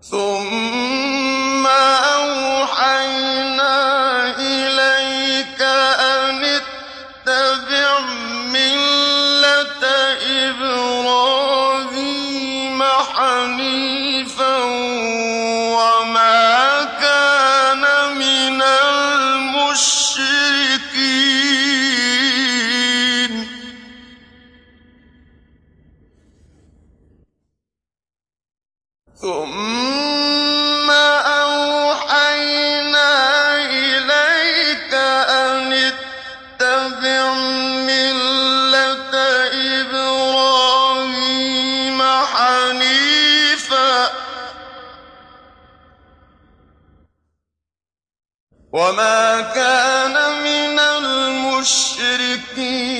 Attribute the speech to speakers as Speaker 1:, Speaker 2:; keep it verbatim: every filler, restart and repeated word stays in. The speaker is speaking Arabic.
Speaker 1: ثُمَّ أَوْحَيْنَا إِلَيْكَ أَنِ اتَّبِعْ مِلَّةَ إِبْرَاهِيمَ حَنِيفًا وَمَا كَانَ مِنَ الْمُشْرِكِينَ ثُمَّ أَوْحَيْنَا إِلَيْكَ أَنِ اتَّبِعْ مِلَّةَ إِبْرَاهِيمَ حَنِيفًا وَمَا كَانَ مِنَ الْمُشْرِكِينَ